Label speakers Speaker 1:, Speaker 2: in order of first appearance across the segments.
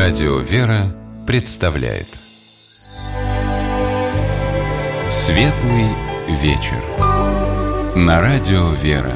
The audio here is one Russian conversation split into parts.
Speaker 1: Радио «Вера» представляет Светлый вечер на Радио «Вера».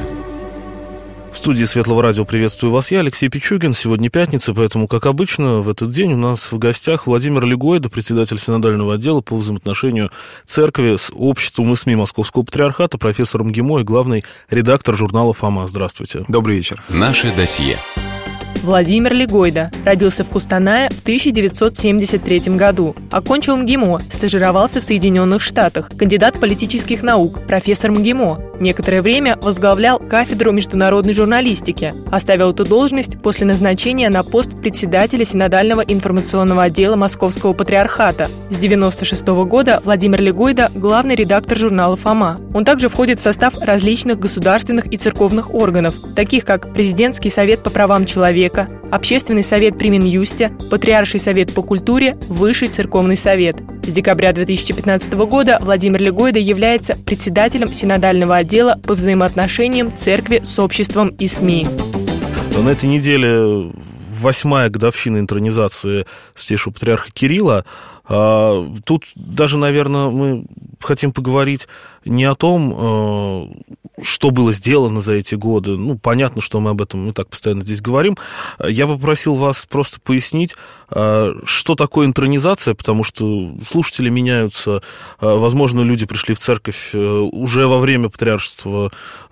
Speaker 2: В студии Светлого радио приветствую вас я, Алексей Пичугин. Сегодня пятница, поэтому, как обычно, в этот день у нас в гостях Владимир Легойда, председатель синодального отдела по взаимоотношению церкви с обществом и СМИ Московского патриархата, профессор МГИМО и главный редактор журнала «Фома». Здравствуйте.
Speaker 3: Добрый вечер.
Speaker 1: Наше досье.
Speaker 4: Владимир Легойда родился в Кустанае в 1973 году. Окончил МГИМО, стажировался в Соединенных Штатах, кандидат политических наук, профессор МГИМО. Некоторое время возглавлял кафедру международной журналистики. Оставил эту должность после назначения на пост председателя синодального информационного отдела Московского патриархата. С 1996 года Владимир Легойда – главный редактор журнала «Фома». Он также входит в состав различных государственных и церковных органов, таких как Президентский совет по правам человека, Общественный совет при Минюсте, Патриарший совет по культуре, Высший церковный совет. С декабря 2015 года Владимир Легойда является председателем синодального отдела по взаимоотношениям церкви с обществом и СМИ.
Speaker 2: На этой неделе 8-я годовщина интронизации Святейшего Патриарха Кирилла. Тут даже, наверное, мы хотим поговорить не о том, что было сделано за эти годы. Ну, понятно, что мы об этом и так постоянно здесь говорим. Я попросил вас просто пояснить, что такое интронизация, потому что слушатели меняются. Возможно, люди пришли в церковь уже во время патриаршества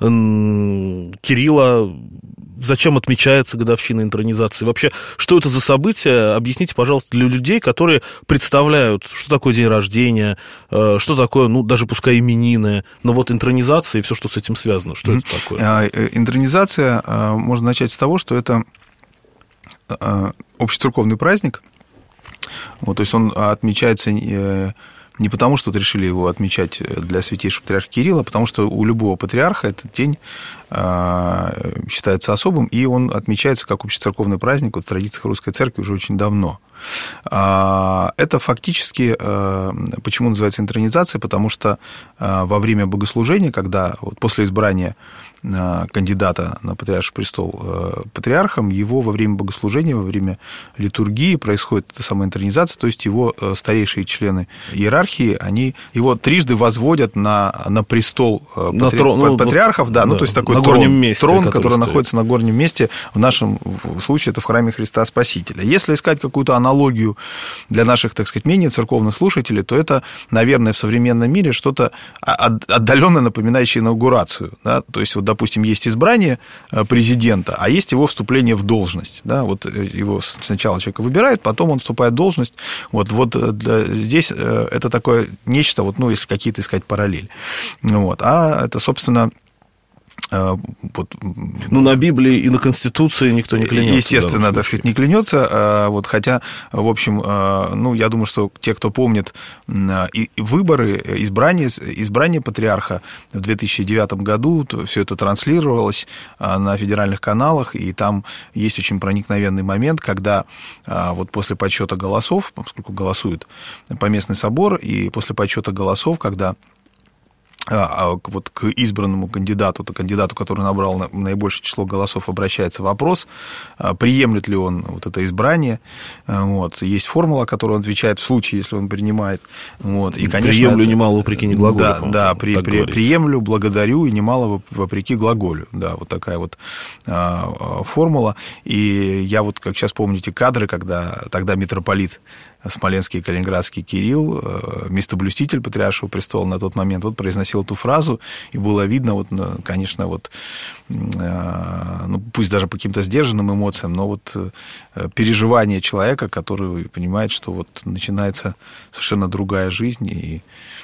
Speaker 2: Кирилла. Зачем отмечается годовщина интронизации? Вообще, что это за событие? Объясните, пожалуйста, для людей, которые представляют, что такое день рождения, что такое, ну, даже пускай именины, но вот интронизация и все, что с этим связано. Что это такое?
Speaker 3: Интронизация, можно начать с того, что это общецерковный праздник. Вот, то есть он отмечается не потому, что решили его отмечать для Святейшего Патриарха Кирилла, а потому что у любого патриарха этот день считается особым, и он отмечается как общецерковный праздник в традициях Русской Церкви уже очень давно. Это фактически, почему называется интронизация, потому что во время богослужения, когда вот после избрания кандидата на патриарший престол патриархом, его во время богослужения, во время литургии происходит эта самая интронизация, то есть его старейшие члены иерархии, они его трижды возводят на престол патриархов, да, ну, то есть такой трон, который находится на горнем месте, в нашем случае это в храме Христа Спасителя. Если искать какую-то аналогию для наших, так сказать, менее церковных слушателей, то это, наверное, в современном мире что-то отдаленно напоминающее инаугурацию, да, то есть вот, допустим, есть избрание президента, а есть его вступление в должность. Да? Вот его сначала человека выбирают, потом он вступает в должность. Вот здесь это такое нечто, вот, ну, если какие-то искать параллели. Вот. А это, собственно... Вот,
Speaker 2: ну, на Библии и на Конституции никто не клянется.
Speaker 3: Естественно, так сказать, не клянется. Вот, хотя, в общем, ну, я думаю, что те, кто помнит и выборы, избрание патриарха в 2009 году, то все это транслировалось на федеральных каналах, и там есть очень проникновенный момент, когда вот после подсчета голосов, поскольку голосует поместный собор, и после подсчета голосов, когда вот к избранному кандидату, который набрал наибольшее число голосов, обращается вопрос, приемлет ли он вот это избрание. Вот. Есть формула, которую он отвечает в случае, если он принимает. Вот. И, конечно,
Speaker 2: приемлю немало вопреки не глаголю.
Speaker 3: Да, приемлю, благодарю и немало вопреки глаголю. Да, вот такая вот формула. И я вот, как сейчас помните, кадры, когда тогда митрополит Смоленский и Калининградский Кирилл, местоблюститель Патриаршего престола на тот момент, вот произносил эту фразу, и было видно, вот, конечно, вот, ну, пусть даже по каким-то сдержанным эмоциям, но вот переживание человека, который понимает, что вот начинается совершенно другая жизнь, и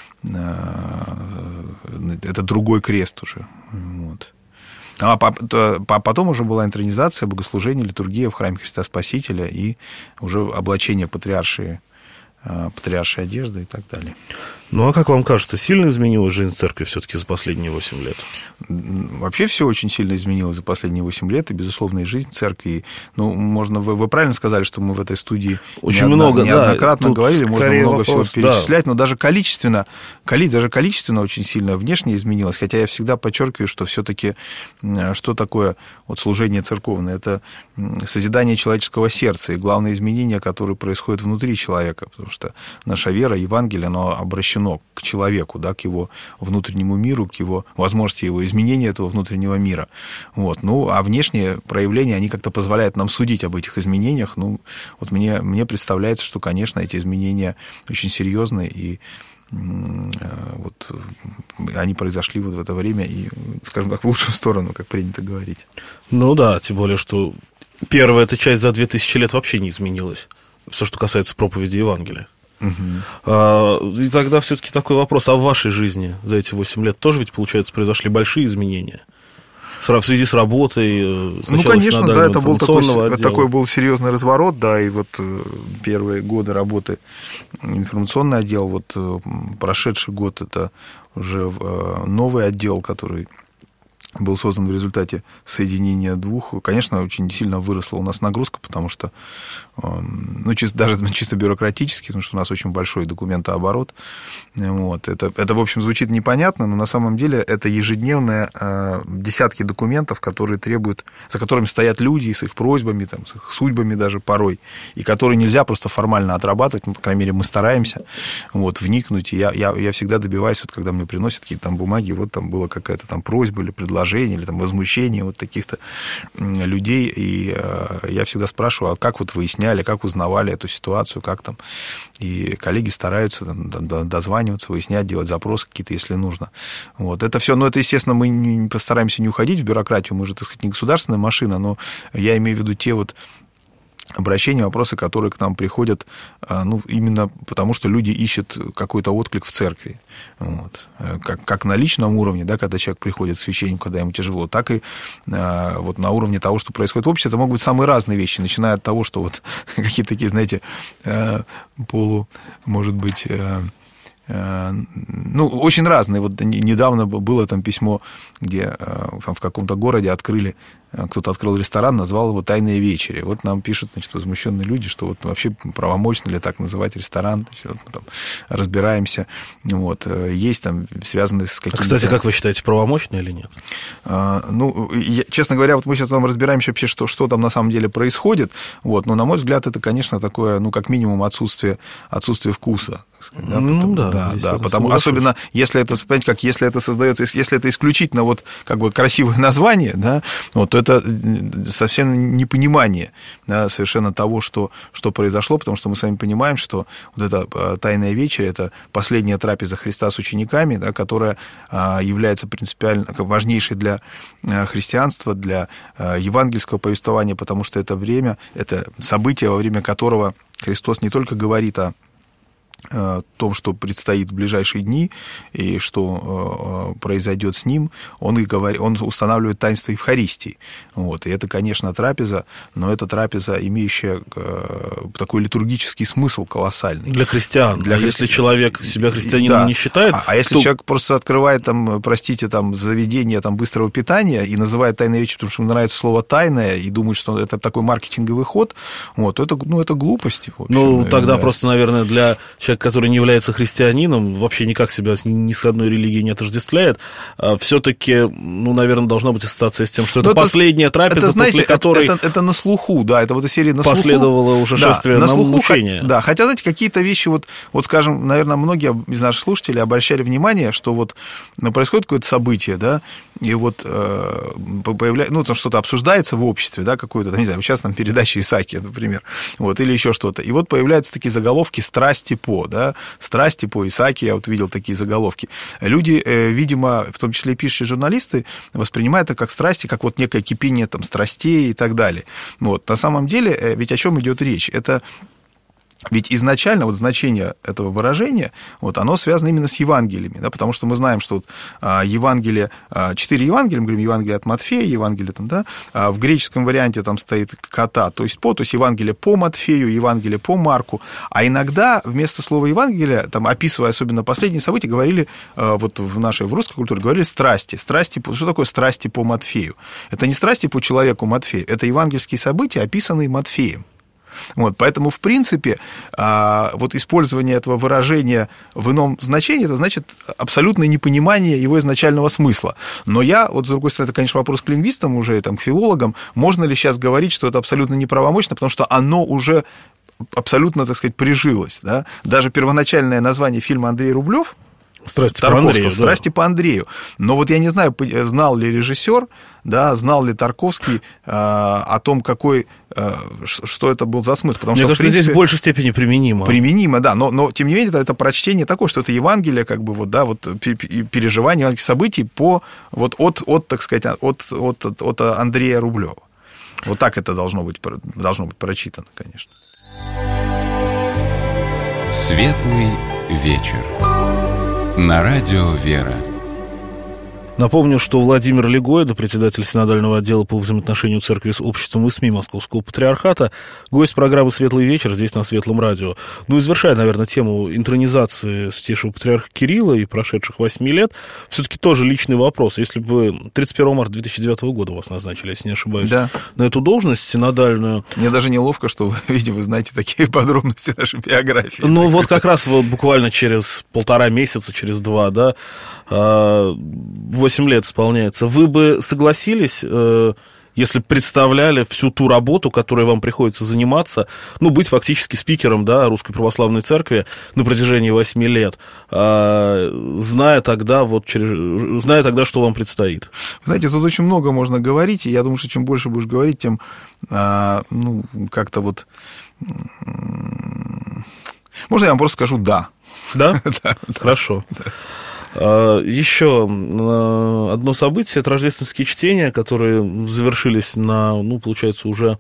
Speaker 3: это другой крест уже. Вот. А потом уже была интронизация, богослужение, литургия в храме Христа Спасителя и уже облачение патриаршие патриаршей одежды и так далее.
Speaker 2: Ну, а как вам кажется, сильно изменилась жизнь церкви все-таки за последние 8 лет?
Speaker 3: Вообще все очень сильно изменилось за последние 8 лет, и, безусловно, и жизнь церкви. Ну, можно, вы правильно сказали, что мы в этой студии
Speaker 2: очень
Speaker 3: неоднократно говорили, можно много
Speaker 2: вопрос,
Speaker 3: всего перечислять, но даже количественно очень сильно внешне изменилось, хотя я всегда подчеркиваю, что все-таки что такое вот служение церковное? Это созидание человеческого сердца, и главное изменение, которое происходит внутри человека, потому что наша вера, Евангелие, оно обращено к человеку, да, к его внутреннему миру, к его возможности его изменения этого внутреннего мира. Вот. Ну, а внешние проявления, они как-то позволяют нам судить об этих изменениях. Ну, вот мне представляется, что, конечно, эти изменения очень серьезные, и вот они произошли вот в это время, и, скажем так, в лучшую сторону, как принято говорить.
Speaker 2: Ну да, тем более, что первая эта часть за 2000 лет вообще не изменилась, все, что касается проповеди Евангелия. И тогда все-таки такой вопрос, а в вашей жизни за эти 8 лет тоже ведь, получается, произошли большие изменения? В связи с работой,
Speaker 3: ну, конечно, да, это был такой был серьезный разворот, да, и вот первые годы работы информационный отдел, вот прошедший год это уже новый отдел, который был создан в результате соединения двух. Конечно, очень сильно выросла у нас нагрузка, потому что, ну, чисто бюрократически, потому что у нас очень большой документооборот. Вот. Это, в общем, звучит непонятно, но на самом деле это ежедневные десятки документов, которые требуют, за которыми стоят люди с их просьбами, там, с их судьбами даже порой, и которые нельзя просто формально отрабатывать, ну, по крайней мере, мы стараемся вот, вникнуть. И я всегда добиваюсь, вот, когда мне приносят какие-то там бумаги, вот там была какая-то там просьба или предложение, или там возмущение вот таких-то людей, и я всегда спрашиваю, а как вот выясняли, как узнавали эту ситуацию, как там, и коллеги стараются там дозваниваться, выяснять, делать запросы какие-то, если нужно. Вот, это все, ну, это, естественно, мы постараемся не уходить в бюрократию, мы же, так сказать, не государственная машина, но я имею в виду те вот обращения, вопросы, которые к нам приходят, ну, именно потому, что люди ищут какой-то отклик в церкви. Вот. Как на личном уровне, да, когда человек приходит к священнику, когда ему тяжело, так и вот на уровне того, что происходит в обществе. Это могут быть самые разные вещи, начиная от того, что вот какие-то такие, знаете, может быть, ну, очень разные. Вот недавно было там письмо, где в каком-то городе кто-то открыл ресторан, назвал его «Тайные вечери». Вот нам пишут, значит, возмущенные люди, что вот вообще правомочно ли так называть ресторан. Значит, вот мы там разбираемся. Вот. Есть там связанные с какими-то...
Speaker 2: Кстати, как вы считаете, правомочно или нет?
Speaker 3: Ну, честно говоря, вот мы сейчас там разбираемся вообще, что там на самом деле происходит. Вот. Но, на мой взгляд, это, конечно, такое, ну, как минимум, отсутствие вкуса. Да,
Speaker 2: ну,
Speaker 3: да, потому особенно если это, понимаете, как если это создается, если это исключительно вот как бы красивое название, да, вот, то это совсем непонимание, да, совершенно того, что произошло, потому что мы с вами понимаем, что вот эта тайная вечеря, это последняя трапеза Христа с учениками, да, которая является принципиально важнейшей для христианства, для евангельского повествования, потому что это время, это событие, во время которого Христос не только говорит о том, что предстоит в ближайшие дни и что произойдет с ним, он устанавливает таинство Евхаристии. Вот. И это, конечно, трапеза, но это трапеза, имеющая такой литургический смысл колоссальный.
Speaker 2: Для христиан. Если человек себя христианином не считает...
Speaker 3: А если человек просто открывает, там, простите, там, заведение там, быстрого питания и называет тайной вечерью, потому что ему нравится слово «тайное», и думает, что это такой маркетинговый ход, вот, это глупости. В общем,
Speaker 2: ну, тогда просто, наверное, для человек, который не является христианином, вообще никак себя ни с одной религией не отождествляет, все-таки, ну, наверное, должна быть ассоциация с тем, что это последняя трапеза, это, знаете, после которой...
Speaker 3: Это на слуху, да, это вот из серии на слуху.
Speaker 2: Последовало уже шествие на мучение.
Speaker 3: Да, хотя, знаете, какие-то вещи, вот, скажем, наверное, многие из наших слушателей обращали внимание, что вот происходит какое-то событие, да, и вот появляется, ну, там что-то обсуждается в обществе, да, какое-то, не знаю, сейчас там передача Исааки, например, вот, или еще что-то, и вот появляются такие заголовки «Страсти по», да, «Страсти по Исааке», я вот видел такие заголовки. Люди, видимо, в том числе и пишущие журналисты, воспринимают это как страсти, как вот некое кипение там страстей и так далее. Вот. На самом деле, ведь о чем идет речь? Это Ведь изначально вот значение этого выражения, вот, оно связано именно с Евангелиями, да, потому что мы знаем, что вот, Евангелие, 4 Евангелия, мы говорим Евангелие от Матфея, Евангелие там, да, в греческом варианте там стоит ката, то есть Евангелие по Матфею, Евангелие по Марку, а иногда вместо слова Евангелия, там, описывая особенно последние события, говорили, вот в русской культуре говорили страсти. Что такое страсти по Матфею? Это не страсти по человеку Матфею, это евангельские события, описанные Матфеем. Вот, поэтому, в принципе, вот использование этого выражения в ином значении, это значит абсолютное непонимание его изначального смысла. Но вот, с другой стороны, это, конечно, вопрос к лингвистам уже, там, к филологам, можно ли сейчас говорить, что это абсолютно неправомочно, потому что оно уже абсолютно, так сказать, прижилось. Да? Даже первоначальное название фильма Андрей Рублев,
Speaker 2: «Страсти по Андрею».
Speaker 3: «Страсти по Андрею». Но вот я не знаю, знал ли режиссер, да, знал ли Тарковский о том, что это был за смысл. Потому
Speaker 2: Мне
Speaker 3: что,
Speaker 2: кажется,
Speaker 3: в принципе,
Speaker 2: здесь в большей степени применимо.
Speaker 3: Применимо, да, но тем не менее, это прочтение такое, что это Евангелие, как бы, вот, да, вот, переживание евангельских событий так сказать, от Андрея Рублева. Вот так это должно быть прочитано, конечно.
Speaker 1: Светлый вечер. На радио «Вера».
Speaker 2: Напомню, что Владимир Легойда, председатель синодального отдела по взаимоотношению церкви с обществом и СМИ Московского патриархата, гость программы «Светлый вечер» здесь на Светлом радио. Ну и завершая, наверное, тему интронизации Святейшего Патриарха Кирилла и прошедших 8 лет, все-таки тоже личный вопрос. Если бы 31 марта 2009 года вас назначили, если не ошибаюсь,
Speaker 3: да,
Speaker 2: на эту должность синодальную...
Speaker 3: Мне даже неловко, что, видимо, вы знаете такие подробности нашей биографии.
Speaker 2: Ну вот как раз вот буквально через 1,5 месяца, через 2, да, 8 лет исполняется. Вы бы согласились, если представляли всю ту работу, которой вам приходится заниматься, быть фактически спикером, да, Русской Православной Церкви на протяжении 8 лет, зная тогда, что вам предстоит? Знаете,
Speaker 3: тут очень много можно говорить, и я думаю, что чем больше будешь говорить, тем, как-то вот... Можно я вам просто скажу «да».
Speaker 2: Да?
Speaker 3: Да.
Speaker 2: Хорошо. Еще одно событие – это рождественские чтения, которые завершились получается, уже,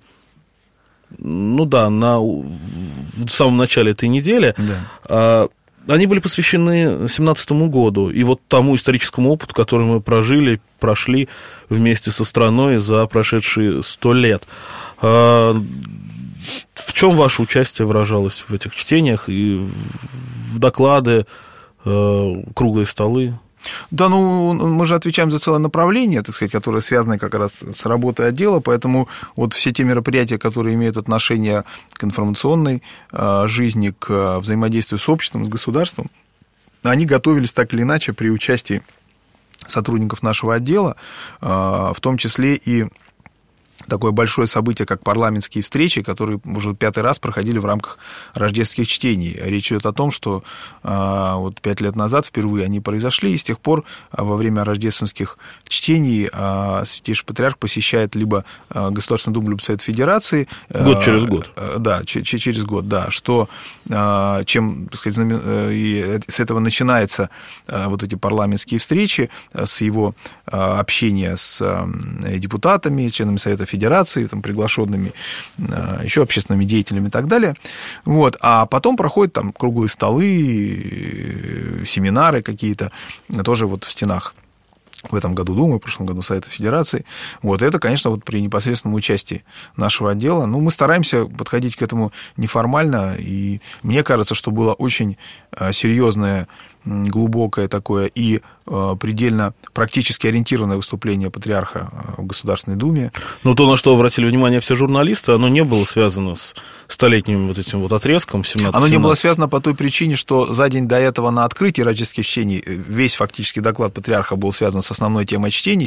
Speaker 2: в самом начале этой недели. Да. Они были посвящены 2017 году и вот тому историческому опыту, который мы прошли вместе со страной за прошедшие 100 лет. В чем ваше участие выражалось в этих чтениях и в доклады, круглые столы?
Speaker 3: Да, мы же отвечаем за целое направление, так сказать, которое связано как раз с работой отдела, поэтому вот все те мероприятия, которые имеют отношение к информационной жизни, к взаимодействию с обществом, с государством, они готовились так или иначе при участии сотрудников нашего отдела, в том числе и такое большое событие, как парламентские встречи, которые уже 5-й раз проходили в рамках рождественских чтений. Речь идет о том, что 5 лет назад впервые они произошли, и с тех пор во время рождественских чтений Святейший Патриарх посещает либо Государственную Думу, либо Совет Федерации.
Speaker 2: Год через год.
Speaker 3: Да, через год, да. Чем, так сказать, и с этого начинаются вот эти парламентские встречи, с его общения с депутатами, членами Совета Федерации, там, приглашенными еще общественными деятелями и так далее. Вот. А потом проходят там круглые столы, семинары какие-то, тоже вот в стенах. В этом году Думы, в прошлом году Совета Федерации. Вот это, конечно, вот при непосредственном участии нашего отдела. Мы стараемся подходить к этому неформально, и мне кажется, что было очень серьезное, глубокое такое и предельно практически ориентированное выступление патриарха в Государственной Думе.
Speaker 2: Но то, на что обратили внимание все журналисты, оно не было связано с столетним вот этим вот отрезком 17-17.
Speaker 3: Оно не было связано по той причине, что за день до этого на открытии рождественских чтений весь фактически доклад патриарха был связан с основной темой чтений,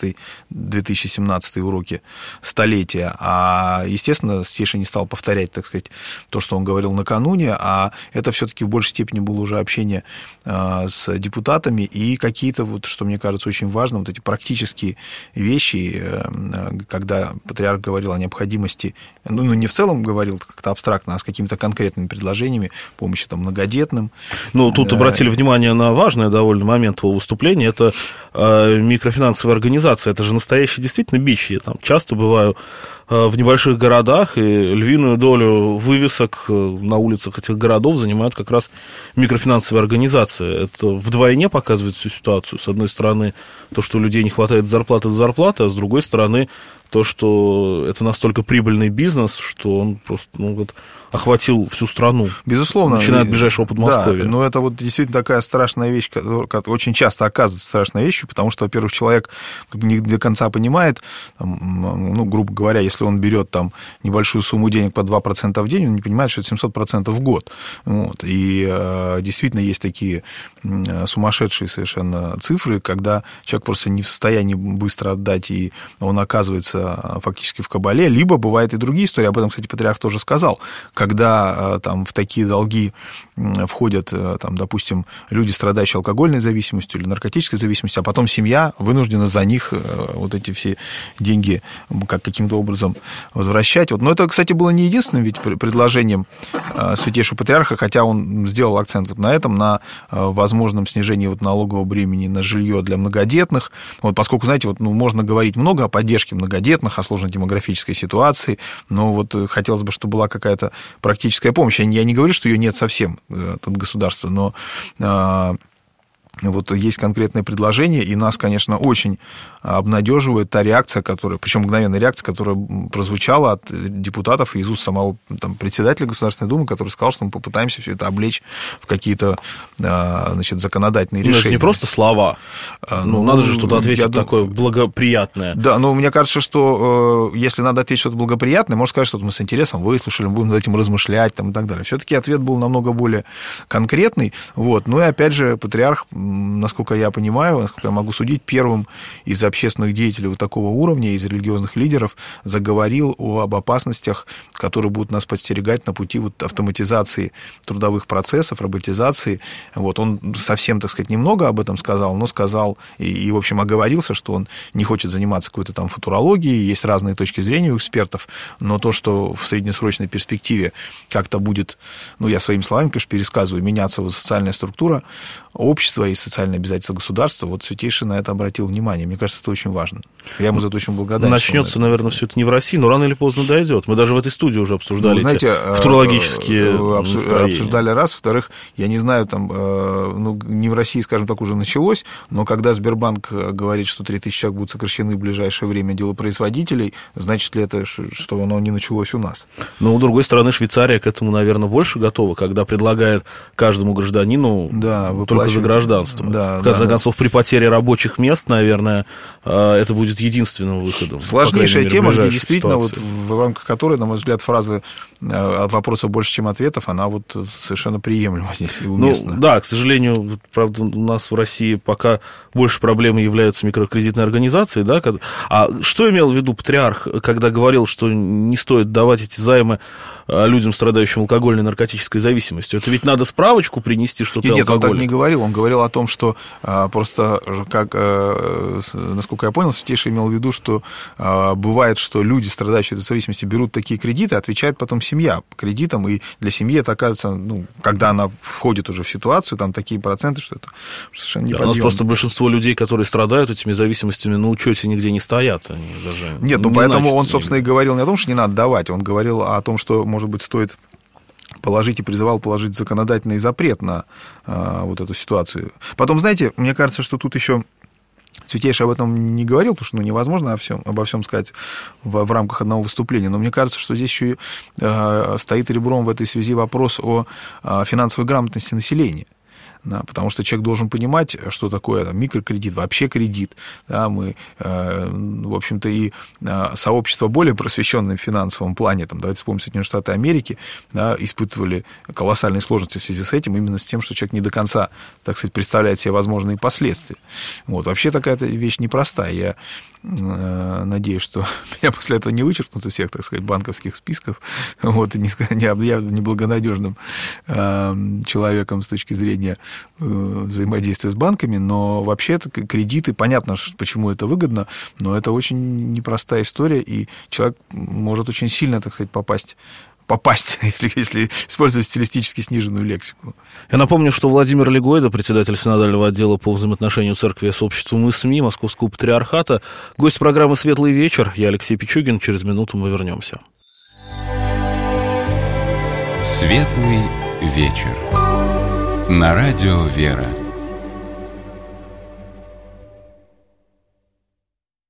Speaker 3: 2017 уроки столетия, а, естественно, Святейший не стал повторять, так сказать, то, что он говорил накануне, а это все-таки в большей степени было уже общение с депутатами и какие-то, вот, что мне кажется очень важным, вот эти практические вещи, когда патриарх говорил о необходимости, не в целом говорил как-то абстрактно, а с какими-то конкретными предложениями помощи там многодетным.
Speaker 2: Тут обратили внимание на важный довольно момент его выступления, это микрофинансовая организация, это же настоящий действительно бич. Я там часто бываю в небольших городах, и львиную долю вывесок на улицах этих городов занимают как раз микрофинансовые организации. Это вдвойне показывает всю ситуацию. С одной стороны, то, что у людей не хватает зарплаты, а с другой стороны, то, что это настолько прибыльный бизнес, что он просто охватил всю страну.
Speaker 3: Безусловно.
Speaker 2: Начиная от ближайшего Подмосковья.
Speaker 3: Да, но это вот действительно такая страшная вещь, которая очень часто оказывается страшной вещью, потому что, во-первых, человек не до конца понимает, грубо говоря, если он берет там небольшую сумму денег по 2% в день, он не понимает, что это 700% в год. Вот. И действительно есть такие сумасшедшие совершенно цифры, когда человек просто не в состоянии быстро отдать, и он оказывается фактически в кабале. Либо бывают и другие истории, об этом, кстати, патриарх тоже сказал, когда там в такие долги входят, там, допустим, люди, страдающие алкогольной зависимостью или наркотической зависимостью, а потом семья вынуждена за них вот эти все деньги каким-то образом возвращать. Вот. Но это, кстати, было не единственным ведь предложением Святейшего Патриарха, хотя он сделал акцент вот на этом, на возможном снижении вот налогового бремени на жилье для многодетных. Вот, поскольку, знаете, можно говорить много о поддержке многодетных, о сложной демографической ситуации, но вот хотелось бы, чтобы была какая-то практическая помощь. Я не говорю, что ее нет совсем от государства, но вот есть конкретное предложение, и нас, конечно, очень обнадеживает та реакция, причем мгновенная реакция, которая прозвучала от депутатов из уст самого там, председателя Государственной Думы, который сказал, что мы попытаемся все это облечь в какие-то законодательные решения.
Speaker 2: Это не просто слова. Надо же что-то ответить такое благоприятное.
Speaker 3: Да, но мне кажется, что если надо ответить что-то благоприятное, можно сказать, что мы с интересом выслушали, мы будем над этим размышлять там, и так далее. Все-таки ответ был намного более конкретный. Вот. Ну и опять же, патриарх, насколько я понимаю, насколько я могу судить, первым из общественных деятелей вот такого уровня, из религиозных лидеров, заговорил об опасностях, которые будут нас подстерегать на пути вот автоматизации трудовых процессов, роботизации. Вот. Он совсем, так сказать, немного об этом сказал, но сказал и, в общем, оговорился, что он не хочет заниматься какой-то там футурологией, есть разные точки зрения у экспертов, но то, что в среднесрочной перспективе как-то будет, я своими словами, конечно, пересказываю, меняться вот социальная структура общества и социальные обязательства государства, вот Святейший на это обратил внимание. Мне кажется, это очень важно. Я ему за это очень благодарен.
Speaker 2: Начнется, наверное, все это не в России, но рано или поздно дойдет. Мы даже в этой студии уже обсуждали эти футурологические настроения.
Speaker 3: Обсуждали раз. Во-вторых, я не знаю, там, не в России, скажем так, уже началось, но когда Сбербанк говорит, что 3000 человек будут сокращены в ближайшее время делопроизводителей, значит ли это, что оно не началось у нас?
Speaker 2: Но, с другой стороны, Швейцария к этому, наверное, больше готова, когда предлагает каждому гражданину только за гражданство. В конце концов, при потере рабочих мест, наверное, это будет единственным выходом.
Speaker 3: Сложнейшая тема, где действительно, вот, в рамках которой, на мой взгляд, фраза «вопросов больше, чем ответов», она вот совершенно приемлема здесь и уместна.
Speaker 2: Да, к сожалению, правда, у нас в России пока больше проблемой являются микрокредитные организации. Да? А что имел в виду патриарх, когда говорил, что не стоит давать эти займы людям, страдающим алкогольной и наркотической зависимостью? Это ведь надо справочку принести, что ты алкоголик.
Speaker 3: Нет, он так не говорил. Он говорил о том, что просто, насколько я понял, Святейший имел в виду, что бывает, что люди, страдающие от зависимости, берут такие кредиты, отвечает потом семья по кредитам, и для семьи это оказывается, когда она входит уже в ситуацию, там такие проценты, что это совершенно неподъемно.
Speaker 2: У нас просто большинство людей, которые страдают этими зависимостями, на учете нигде не стоят. Они даже
Speaker 3: Нет, поэтому он, собственно, и говорил не о том, что не надо давать, он говорил о том, что, может быть, стоит положить и призывал положить законодательный запрет на вот эту ситуацию. Потом, знаете, мне кажется, что тут еще Святейший об этом не говорил, потому что невозможно обо всем сказать в рамках одного выступления, но мне кажется, что здесь еще и стоит ребром в этой связи вопрос о финансовой грамотности населения. Да, потому что человек должен понимать, что такое микрокредит, вообще кредит. Да, мы, в общем-то, и сообщество более просвещенное в финансовом плане, давайте вспомним Соединенные Штаты Америки, да, испытывали колоссальные сложности в связи с этим, именно с тем, что человек не до конца, так сказать, представляет себе возможные последствия. Вот. Вообще такая вещь непростая. Я надеюсь, что меня после этого не вычеркнут из всех, так сказать, банковских списков, вот, и не объявят неблагонадежным человеком с точки зрения взаимодействия с банками, но вообще кредиты, понятно, почему это выгодно, но это очень непростая история, и человек может очень сильно, так сказать, попасть попасть, если использовать стилистически сниженную лексику.
Speaker 2: Я напомню, что Владимир Легойда, председатель синодального отдела по взаимоотношению церкви с обществом и СМИ Московского патриархата, гость программы «Светлый вечер». Я Алексей Пичугин. Через минуту мы вернемся.
Speaker 1: «Светлый вечер» на радио «Вера».